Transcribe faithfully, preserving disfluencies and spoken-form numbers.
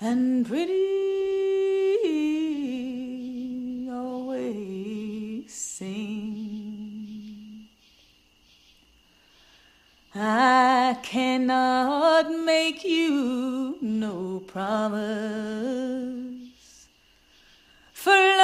and pretty always sing. I cannot make you no promise, for